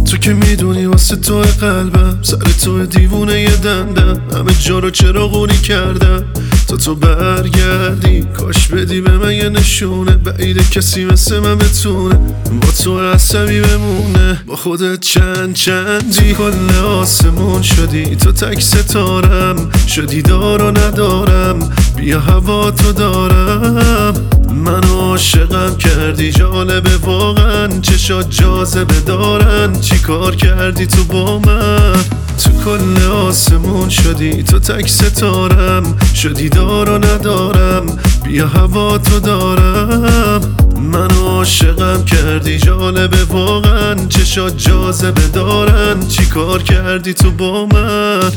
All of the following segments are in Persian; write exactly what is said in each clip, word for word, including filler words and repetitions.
تو که میدونی واسه تو قلبم سر تو دیوونه یه دندم، همه جا رو چراغونی کردم تا تو برگردی. کاش بدی به من یه نشونه، بعیده کسی مثل من بتونه با تو عصبی بمونه. با خودت چند چندی کل آسمون شدی، تو تک ستارم شدی دار و ندارم. بیا هوا تو دارم، منو عاشقم کردی. جالبه واقعا چشات جاذبه دارن، چی کار کردی تو با من؟ تو کل آسمون شدی، تو تک ستارم شدی دار و ندارم. بیا هوا تو دارم، منو عاشقم کردی. جالبه واقعا چشات جاذبه دارن، چی کار کردی تو با من؟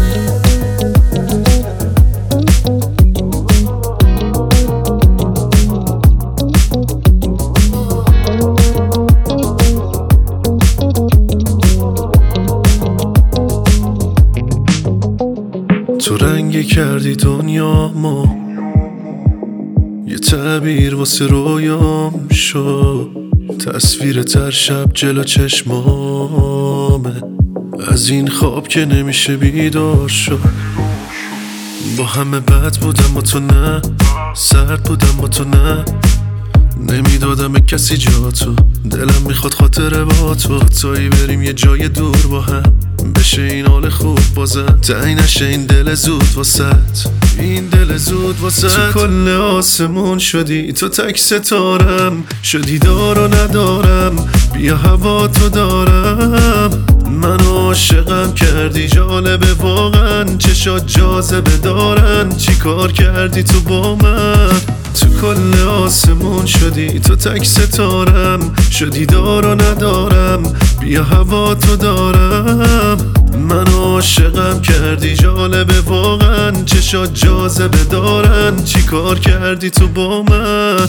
تو رنگی کردی دنیا ما، یه تعبیر واسه رویام شد. تصویر تر شب جلو چشمامه، از این خواب که نمیشه بیدار شد. با همه بد بودم با تو نه، سرد بودم با تو نه. نمیدادم به کسی جا تو، دلم میخواد خاطره با تو. تایی بریم یه جای دور با هم، بشه این حال خوب بازم. تعیین نشه این دل زود واسط، این دل زود واسط. تو کل آسمون شدی، تو تک ستارم شدی دار و ندارم. بیا هوا تو دارم، منو عاشقم کردی. جالبه واقعا چشات جاذبه دارن، چی کار کردی تو با من؟ تو کل آسمون شدی، تو تک ستارم شدی دار و ندارم. بیا هوا تو دارم، منو عاشقم کردی. جالبه واقعا چشات جاذبه دارن، چی کار کردی تو با من؟